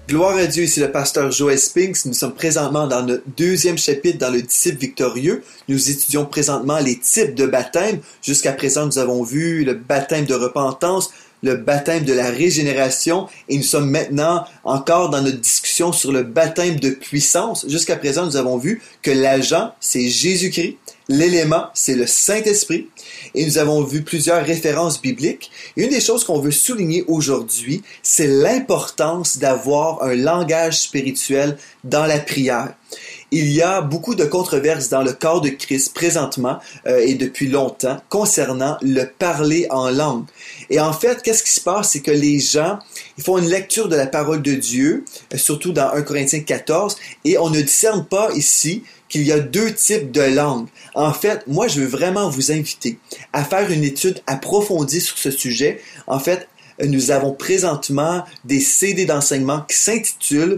Gloire à Dieu, ici le pasteur Joel Spinks. Nous sommes présentement dans notre deuxième chapitre dans le disciple victorieux. Nous étudions présentement les types de baptême. Jusqu'à présent, nous avons vu le baptême de repentance, le baptême de la régénération et nous sommes maintenant encore dans notre discussion sur le baptême de puissance. Jusqu'à présent, nous avons vu que l'agent, c'est Jésus-Christ. L'élément, c'est le Saint-Esprit. Et nous avons vu plusieurs références bibliques. Et une des choses qu'on veut souligner aujourd'hui, c'est l'importance d'avoir un langage spirituel dans la prière. Il y a beaucoup de controverses dans le corps de Christ présentement et depuis longtemps concernant le parler en langue. Et en fait, qu'est-ce qui se passe? C'est que les gens, ils font une lecture de la parole de Dieu, surtout dans 1 Corinthiens 14, et on ne discerne pas ici qu'il y a deux types de langues. En fait, moi, je veux vraiment vous inviter à faire une étude approfondie sur ce sujet. En fait, nous avons présentement des CD d'enseignement qui s'intitulent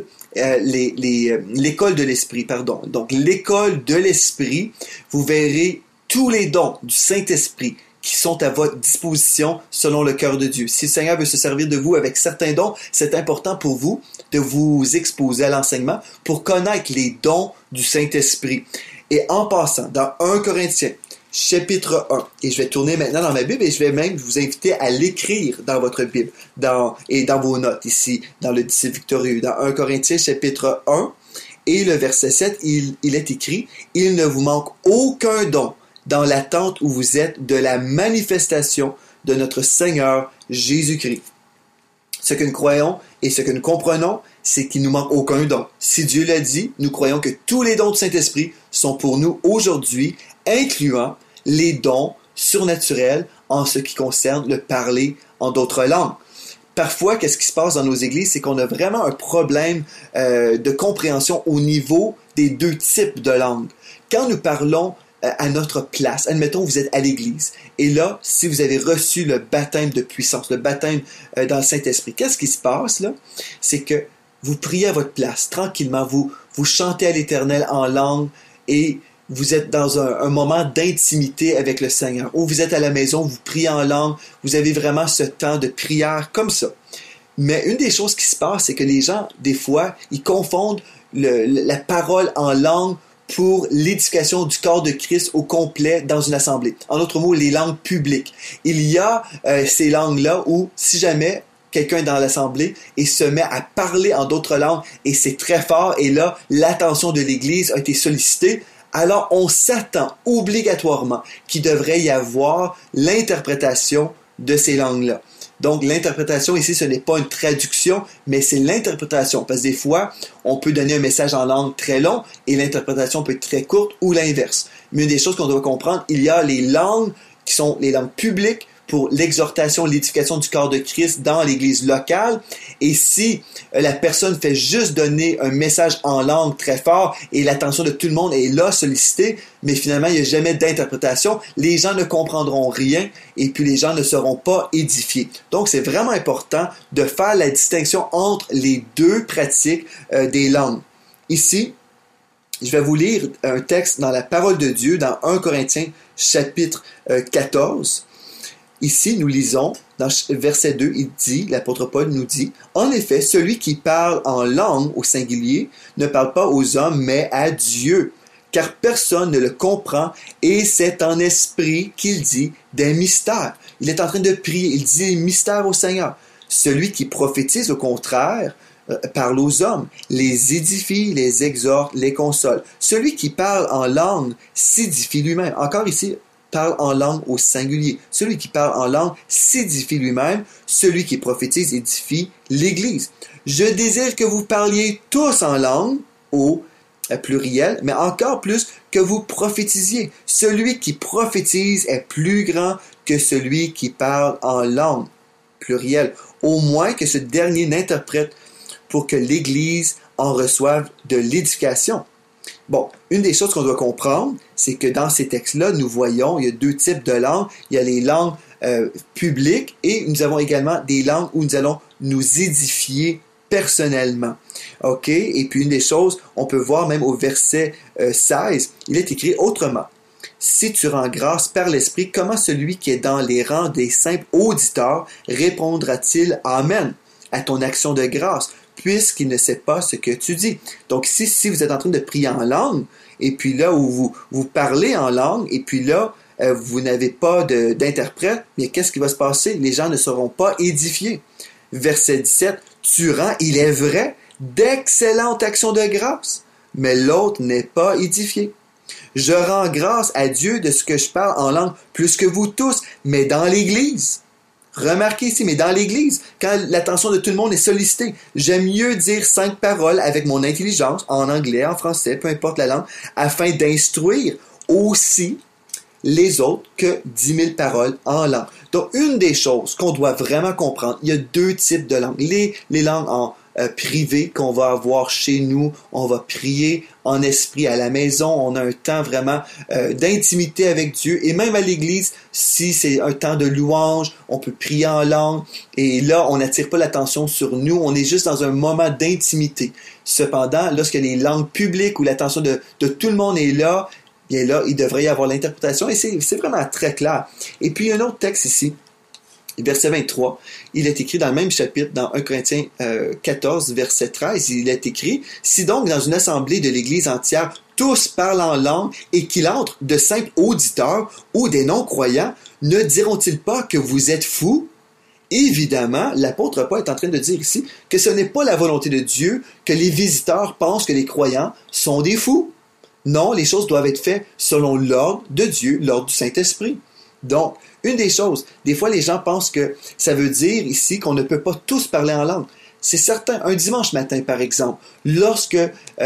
l'école de l'esprit, pardon. Donc, l'école de l'esprit, vous verrez tous les dons du Saint-Esprit qui sont à votre disposition selon le cœur de Dieu. Si le Seigneur veut se servir de vous avec certains dons, c'est important pour vous de vous exposer à l'enseignement pour connaître les dons du Saint-Esprit. Et en passant, dans 1 Corinthiens, chapitre 1, et je vais tourner maintenant dans ma Bible et je vais même vous inviter à l'écrire dans votre Bible et dans vos notes ici, dans le disciple victorieux, dans 1 Corinthiens, chapitre 1, et le verset 7, il est écrit « Il ne vous manque aucun don dans l'attente où vous êtes de la manifestation de notre Seigneur Jésus-Christ. » Ce que nous croyons et ce que nous comprenons, c'est qu'il ne nous manque aucun don. Si Dieu l'a dit, nous croyons que tous les dons du Saint-Esprit sont pour nous aujourd'hui, incluant les dons surnaturels en ce qui concerne le parler en d'autres langues. Parfois, qu'est-ce qui se passe dans nos églises, c'est qu'on a vraiment un problème de compréhension au niveau des deux types de langues. Quand nous parlons à notre place, admettons vous êtes à l'église, et là, si vous avez reçu le baptême de puissance, le baptême dans le Saint-Esprit, qu'est-ce qui se passe là? C'est que vous priez à votre place, tranquillement, vous chantez à l'Éternel en langue, et vous êtes dans un moment d'intimité avec le Seigneur. Ou vous êtes à la maison, vous priez en langue, vous avez vraiment ce temps de prière comme ça. Mais une des choses qui se passe, c'est que les gens, des fois, ils confondent la parole en langue pour l'édification du corps de Christ au complet dans une assemblée. En d'autres mots, les langues publiques. Il y a ces langues-là où, si jamais quelqu'un est dans l'assemblée et se met à parler en d'autres langues, et c'est très fort, et là, l'attention de l'Église a été sollicitée, alors on s'attend obligatoirement qu'il devrait y avoir l'interprétation de ces langues-là. Donc, l'interprétation ici, ce n'est pas une traduction, mais c'est l'interprétation. Parce que des fois, on peut donner un message en langue très long et l'interprétation peut être très courte ou l'inverse. Mais une des choses qu'on doit comprendre, il y a les langues qui sont les langues publiques pour l'exhortation, l'édification du corps de Christ dans l'église locale. Et si la personne fait juste donner un message en langue très fort et l'attention de tout le monde est là sollicitée, mais finalement il n'y a jamais d'interprétation, les gens ne comprendront rien et puis les gens ne seront pas édifiés. Donc c'est vraiment important de faire la distinction entre les deux pratiques des langues. Ici, je vais vous lire un texte dans la parole de Dieu, dans 1 Corinthiens chapitre 14. Ici, nous lisons, dans verset 2, il dit, l'apôtre Paul nous dit, « En effet, celui qui parle en langue au singulier ne parle pas aux hommes, mais à Dieu, car personne ne le comprend, et c'est en esprit qu'il dit des mystères. » Il est en train de prier, il dit des mystères au Seigneur. Celui qui prophétise, au contraire, parle aux hommes, les édifie, les exhorte, les console. Celui qui parle en langue s'édifie lui-même. Encore ici, parle en langue au singulier. Celui qui parle en langue s'édifie lui-même. Celui qui prophétise édifie l'Église. Je désire que vous parliez tous en langue, au pluriel, mais encore plus que vous prophétisiez. Celui qui prophétise est plus grand que celui qui parle en langue, pluriel. Au moins que ce dernier n'interprète pour que l'Église en reçoive de l'édification. Bon, une des choses qu'on doit comprendre, c'est que dans ces textes-là, nous voyons, il y a deux types de langues. Il y a les langues publiques et nous avons également des langues où nous allons nous édifier personnellement. OK? Et puis une des choses, on peut voir même au verset 16, il est écrit autrement. Si tu rends grâce par l'Esprit, comment celui qui est dans les rangs des simples auditeurs répondra-t-il Amen à ton action de grâce? puisqu'il ne sait pas ce que tu dis. Donc, si vous êtes en train de prier en langue, et puis là, où vous parlez en langue, et puis là, vous n'avez pas d'interprète, mais qu'est-ce qui va se passer? Les gens ne seront pas édifiés. Verset 17, tu rends, il est vrai, d'excellentes actions de grâce, mais l'autre n'est pas édifié. Je rends grâce à Dieu de ce que je parle en langue plus que vous tous, mais dans l'Église. Remarquez ici, mais dans l'Église, quand l'attention de tout le monde est sollicitée, j'aime mieux dire 5 paroles avec mon intelligence, en anglais, en français, peu importe la langue, afin d'instruire aussi les autres que 10 000 paroles en langue. Donc, une des choses qu'on doit vraiment comprendre, il y a 2 types de langues. Les langues en privé qu'on va avoir chez nous, on va prier en esprit à la maison, on a un temps vraiment d'intimité avec Dieu, et même à l'église, si c'est un temps de louange, on peut prier en langue, et là, on n'attire pas l'attention sur nous, on est juste dans un moment d'intimité. Cependant, lorsque les langues publiques où l'attention de tout le monde est là, bien là, il devrait y avoir l'interprétation, et c'est vraiment très clair. Et puis, il y a un autre texte ici, verset 23, il est écrit dans le même chapitre, dans 1 Corinthiens 14, verset 13, il est écrit, « Si donc dans une assemblée de l'Église entière, tous parlent en langue et qu'il entre de simples auditeurs ou des non-croyants, ne diront-ils pas que vous êtes fous? » Évidemment, l'apôtre Paul est en train de dire ici que ce n'est pas la volonté de Dieu que les visiteurs pensent que les croyants sont des fous. Non, les choses doivent être faites selon l'ordre de Dieu, l'ordre du Saint-Esprit. Donc, une des choses, des fois les gens pensent que ça veut dire ici qu'on ne peut pas tous parler en langue. C'est certain, un dimanche matin par exemple, lorsque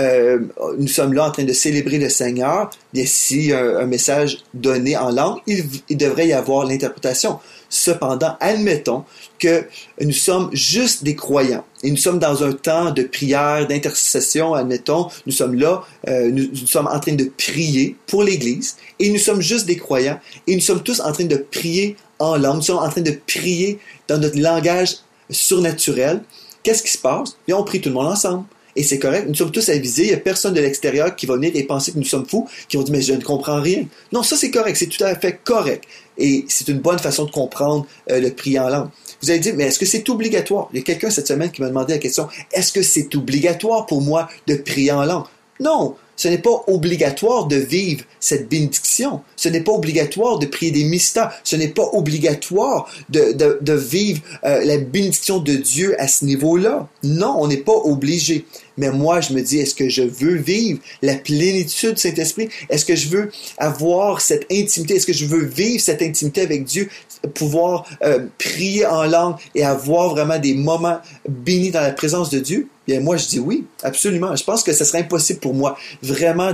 nous sommes là en train de célébrer le Seigneur, bien si un message donné en langue, il devrait y avoir l'interprétation. Cependant, admettons que nous sommes juste des croyants et nous sommes dans un temps de prière, d'intercession, admettons, nous sommes là, nous sommes en train de prier pour l'Église et nous sommes juste des croyants et nous sommes tous en train de prier en langue, nous sommes en train de prier dans notre langage surnaturel. Qu'est-ce qui se passe? Bien, on prie tout le monde ensemble. Et c'est correct, nous sommes tous avisés, il n'y a personne de l'extérieur qui va venir et penser que nous sommes fous, qui vont dire « mais je ne comprends rien ». Non, ça c'est correct, c'est tout à fait correct. Et c'est une bonne façon de comprendre le prier en langue. Vous allez dire « mais est-ce que c'est obligatoire ?» Il y a quelqu'un cette semaine qui m'a demandé la question « est-ce que c'est obligatoire pour moi de prier en langue ?» Non, ce n'est pas obligatoire de vivre cette bénédiction. Ce n'est pas obligatoire de prier des mystères. Ce n'est pas obligatoire de vivre la bénédiction de Dieu à ce niveau-là. Non, on n'est pas obligé. Mais moi, je me dis, est-ce que je veux vivre la plénitude du Saint-Esprit? Est-ce que je veux avoir cette intimité? Est-ce que je veux vivre cette intimité avec Dieu? Pouvoir prier en langue et avoir vraiment des moments bénis dans la présence de Dieu? Bien, moi, je dis oui, absolument. Je pense que ce serait impossible pour moi vraiment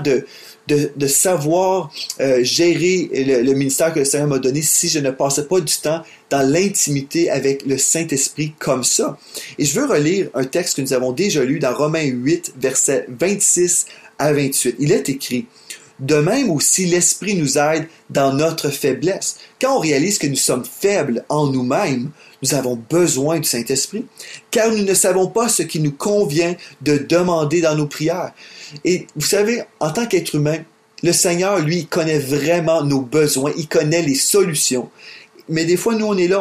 de savoir gérer le ministère que le Seigneur m'a donné si je ne passais pas du temps dans l'intimité avec le Saint-Esprit comme ça. Et je veux relire un texte que nous avons déjà lu dans Romains 8, versets 26 à 28. Il est écrit « De même aussi, l'Esprit nous aide dans notre faiblesse. Quand on réalise que nous sommes faibles en nous-mêmes, nous avons besoin du Saint-Esprit, car nous ne savons pas ce qui nous convient de demander dans nos prières. » Et vous savez, en tant qu'être humain, le Seigneur, lui, il connaît vraiment nos besoins, il connaît les solutions. Mais des fois, nous, on est là,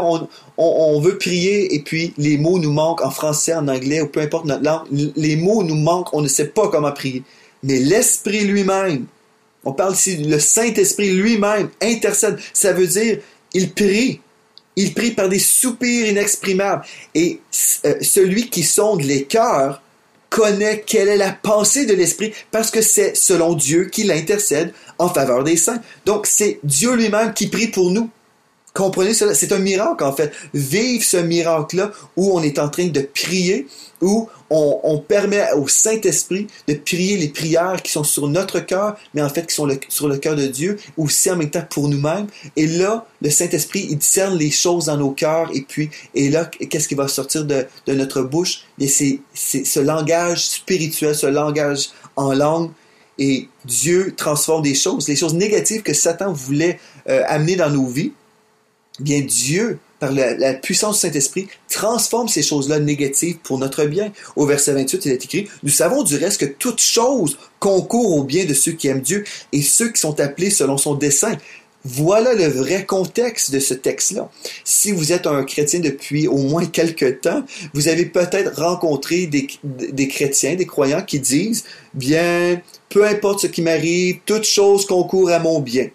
on veut prier et puis les mots nous manquent en français, en anglais ou peu importe notre langue. Les mots nous manquent, on ne sait pas comment prier. Mais l'Esprit lui-même, on parle ici, le Saint-Esprit lui-même intercède. Ça veut dire, il prie. Il prie par des soupirs inexprimables. Et celui qui sonde les cœurs connaît quelle est la pensée de l'Esprit parce que c'est selon Dieu qu'il intercède en faveur des saints. Donc, c'est Dieu lui-même qui prie pour nous. Comprenez cela? C'est un miracle, en fait. Vivre ce miracle-là où on est en train de prier, où on permet au Saint-Esprit de prier les prières qui sont sur notre cœur, mais en fait qui sont sur le cœur de Dieu, aussi en même temps pour nous-mêmes. Et là, le Saint-Esprit, il discerne les choses dans nos cœurs, et là, qu'est-ce qui va sortir de notre bouche? Et c'est ce langage spirituel, ce langage en langue, et Dieu transforme des choses, les choses négatives que Satan voulait amener dans nos vies. Bien, Dieu, par la puissance du Saint-Esprit, transforme ces choses-là négatives pour notre bien. Au verset 28, il est écrit « Nous savons du reste que toute chose concourt au bien de ceux qui aiment Dieu et ceux qui sont appelés selon son dessein. » Voilà le vrai contexte de ce texte-là. Si vous êtes un chrétien depuis au moins quelque temps, vous avez peut-être rencontré des chrétiens, des croyants qui disent, bien, peu importe ce qui m'arrive, toute chose concourt à mon bien.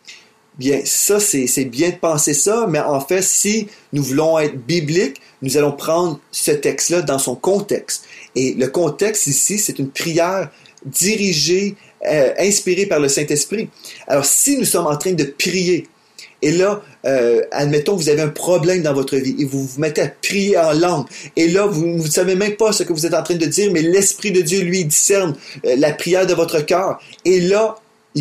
Bien, ça, c'est bien de penser ça, mais en fait, si nous voulons être bibliques, nous allons prendre ce texte-là dans son contexte. Et le contexte ici, c'est une prière dirigée, inspirée par le Saint-Esprit. Alors, si nous sommes en train de prier, et là, admettons que vous avez un problème dans votre vie, et vous vous mettez à prier en langue, et là, vous ne savez même pas ce que vous êtes en train de dire, mais l'Esprit de Dieu, lui, discerne la prière de votre cœur. Et là,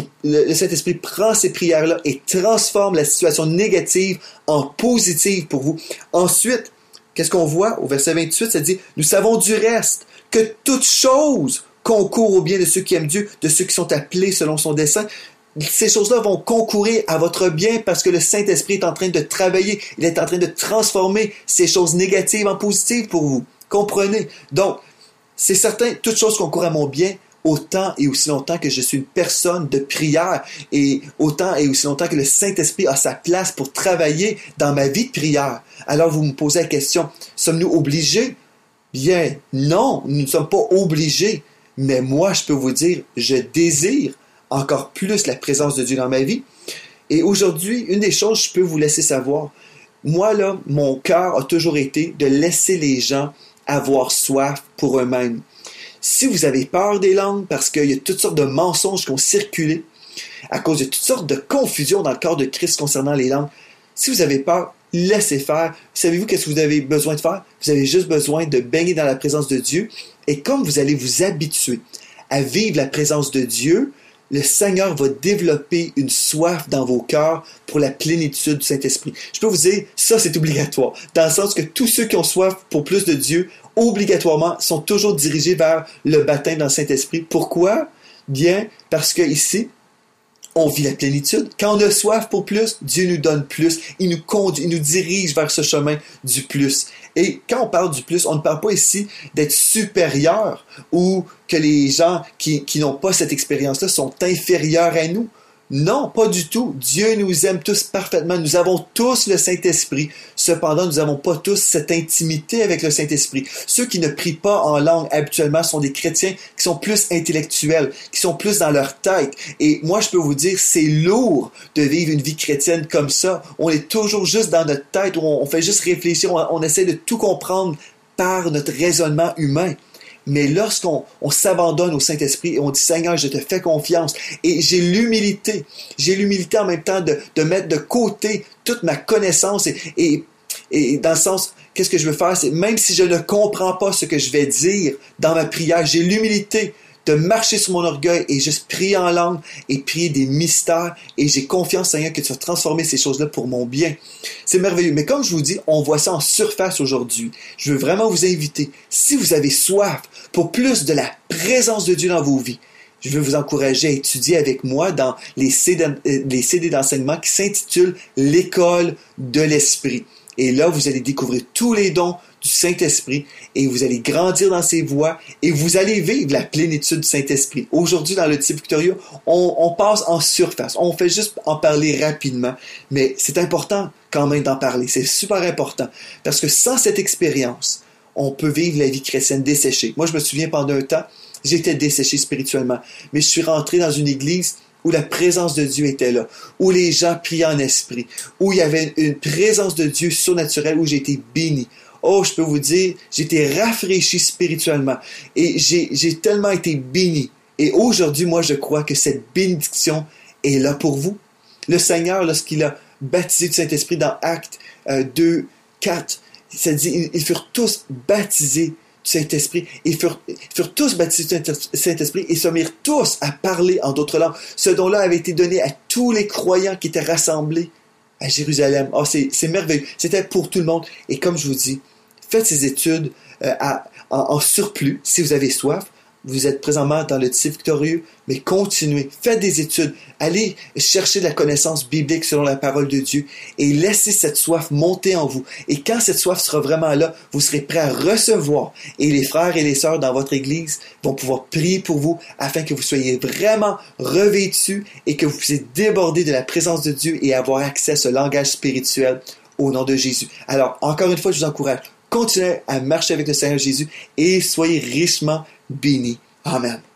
le Saint-Esprit prend ces prières-là et transforme la situation négative en positive pour vous. Ensuite, qu'est-ce qu'on voit? Au verset 28, ça dit, « Nous savons du reste que toute chose concourt au bien de ceux qui aiment Dieu, de ceux qui sont appelés selon son dessein. » Ces choses-là vont concourir à votre bien parce que le Saint-Esprit est en train de travailler, il est en train de transformer ces choses négatives en positives pour vous. Comprenez? Donc, c'est certain, toute chose concourt à mon bien, autant et aussi longtemps que je suis une personne de prière et autant et aussi longtemps que le Saint-Esprit a sa place pour travailler dans ma vie de prière. Alors vous me posez la question, sommes-nous obligés? Bien, non, nous ne sommes pas obligés, mais moi je peux vous dire, je désire encore plus la présence de Dieu dans ma vie. Et aujourd'hui, une des choses que je peux vous laisser savoir, moi là, mon cœur a toujours été de laisser les gens avoir soif pour eux-mêmes. Si vous avez peur des langues, parce qu'il y a toutes sortes de mensonges qui ont circulé, à cause de toutes sortes de confusions dans le corps de Christ concernant les langues, si vous avez peur, laissez faire. Savez-vous qu'est-ce que vous avez besoin de faire? Vous avez juste besoin de baigner dans la présence de Dieu. Et comme vous allez vous habituer à vivre la présence de Dieu, le Seigneur va développer une soif dans vos cœurs pour la plénitude du Saint-Esprit. Je peux vous dire, ça c'est obligatoire, dans le sens que tous ceux qui ont soif pour plus de Dieu, obligatoirement, sont toujours dirigés vers le baptême dans le Saint-Esprit. Pourquoi? Bien, parce que ici, on vit la plénitude. Quand on a soif pour plus, Dieu nous donne plus. Il nous conduit, il nous dirige vers ce chemin du plus. Et quand on parle du plus, on ne parle pas ici d'être supérieur ou que les gens qui n'ont pas cette expérience-là sont inférieurs à nous. Non, pas du tout. Dieu nous aime tous parfaitement. Nous avons tous le Saint-Esprit. Cependant, nous n'avons pas tous cette intimité avec le Saint-Esprit. Ceux qui ne prient pas en langue habituellement sont des chrétiens qui sont plus intellectuels, qui sont plus dans leur tête. Et moi, je peux vous dire, c'est lourd de vivre une vie chrétienne comme ça. On est toujours juste dans notre tête, où on fait juste réfléchir, on essaie de tout comprendre par notre raisonnement humain. Mais lorsqu'on s'abandonne au Saint-Esprit et on dit « Seigneur, je te fais confiance » et j'ai l'humilité en même temps de mettre de côté toute ma connaissance et dans le sens, qu'est-ce que je veux faire? C'est même si je ne comprends pas ce que je vais dire dans ma prière, j'ai l'humilité de marcher sur mon orgueil et juste prier en langue et prier des mystères et j'ai confiance, Seigneur, que tu vas transformer ces choses-là pour mon bien. C'est merveilleux. Mais comme je vous dis, on voit ça en surface aujourd'hui. Je veux vraiment vous inviter, si vous avez soif pour plus de la présence de Dieu dans vos vies, je veux vous encourager à étudier avec moi dans les CD d'enseignement qui s'intitulent « L'école de l'Esprit ». Et là, vous allez découvrir tous les dons du Saint-Esprit et vous allez grandir dans ses voies et vous allez vivre la plénitude du Saint-Esprit. Aujourd'hui, dans le type Victoria, on passe en surface. On fait juste en parler rapidement, mais c'est important quand même d'en parler. C'est super important parce que sans cette expérience, on peut vivre la vie chrétienne desséchée. Moi, je me souviens pendant un temps, j'étais desséché spirituellement, mais je suis rentré dans une église où la présence de Dieu était là, où les gens priaient en esprit, où il y avait une présence de Dieu surnaturelle, où j'ai été béni. Oh, je peux vous dire, j'ai été rafraîchi spirituellement et j'ai tellement été béni. Et aujourd'hui, moi, je crois que cette bénédiction est là pour vous. Le Seigneur, lorsqu'il a baptisé du Saint-Esprit dans Actes 2, 4, ça dit, ils furent tous baptisés du Saint-Esprit. Ils furent tous baptisés du Saint-Esprit et se mirent tous à parler en d'autres langues. Ce don-là avait été donné à tous les croyants qui étaient rassemblés à Jérusalem. Oh, c'est merveilleux. C'était pour tout le monde. Et comme je vous dis, faites ces études en surplus, si vous avez soif, vous êtes présentement dans le disciple victorieux, mais continuez, faites des études, allez chercher de la connaissance biblique selon la parole de Dieu et laissez cette soif monter en vous. Et quand cette soif sera vraiment là, vous serez prêt à recevoir et les frères et les sœurs dans votre église vont pouvoir prier pour vous afin que vous soyez vraiment revêtus et que vous puissiez déborder de la présence de Dieu et avoir accès à ce langage spirituel au nom de Jésus. Alors, encore une fois, je vous encourage, continuez à marcher avec le Seigneur Jésus et soyez richement bénis. Amen.